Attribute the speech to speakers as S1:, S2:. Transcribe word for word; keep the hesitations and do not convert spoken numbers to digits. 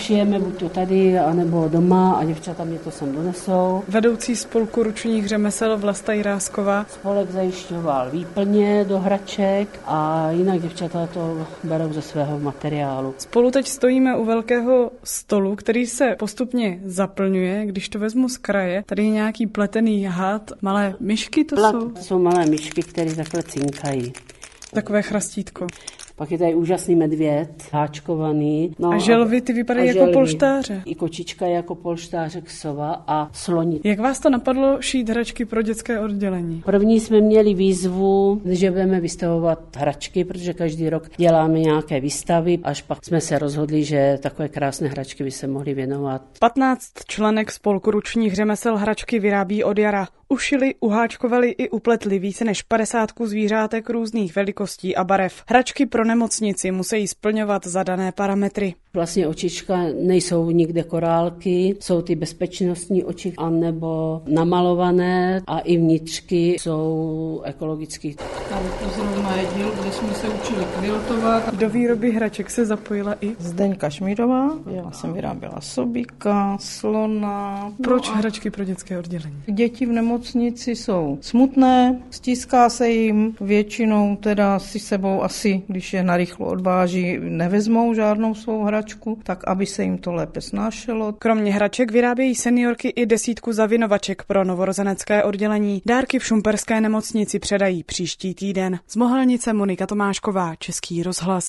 S1: Šijeme buď to tady, anebo doma a děvčata mě to sem donesou.
S2: Vedoucí spolku ručních řemesel Vlasta Jirásková.
S1: Spolek zajišťoval výplně do hraček a jinak děvčata to berou ze svého materiálu.
S2: Spolu teď stojíme u velkého stolu, který se postupně zaplňuje. Když to vezmu z kraje, tady je nějaký pletený had, malé myšky to
S1: Plat,
S2: jsou?
S1: To jsou malé myšky, které takhle cinkají.
S2: Takové chrastítko.
S1: Pak je tady úžasný medvěd, háčkovaný. No,
S2: a želvy, ty vypadají jako želvy. Polštáře.
S1: I kočička je jako polštářek, sova a sloni.
S2: Jak vás to napadlo šít hračky pro dětské oddělení?
S1: První jsme měli výzvu, že budeme vystavovat hračky, protože každý rok děláme nějaké výstavy, až pak jsme se rozhodli, že takové krásné hračky by se mohly věnovat.
S2: patnáct členek spolku ručních řemesel hračky vyrábí od jara. Ušili, uháčkovali i upletli více než padesát kus zvířátek různých velikostí a barev. Hračky pro nemocnici musí splňovat zadané parametry.
S1: Vlastně očička nejsou nikde korálky, jsou ty bezpečnostní oči, anebo namalované a i vnitřky jsou ekologický.
S3: Tady to zrovna je díl, kde jsme se učili kviltovat.
S2: Do výroby hraček se zapojila i
S3: Zdeňka Šmírová. Já jsem vyráběla sobíka, slona.
S2: Proč
S3: no
S2: hračky pro dětské oddělení?
S3: Děti v nemocnici jsou smutné, stíská se jim, většinou teda si sebou asi, když je narychlo odváží, nevezmou žádnou svou hračku, tak aby se jim to lépe snášelo.
S2: Kromě hraček vyrábějí seniorky i desítku zavinovaček pro novorozenecké oddělení. Dárky v šumperské nemocnici předají příští týden. Z Mohelnice Monika Tomášková, Český rozhlas.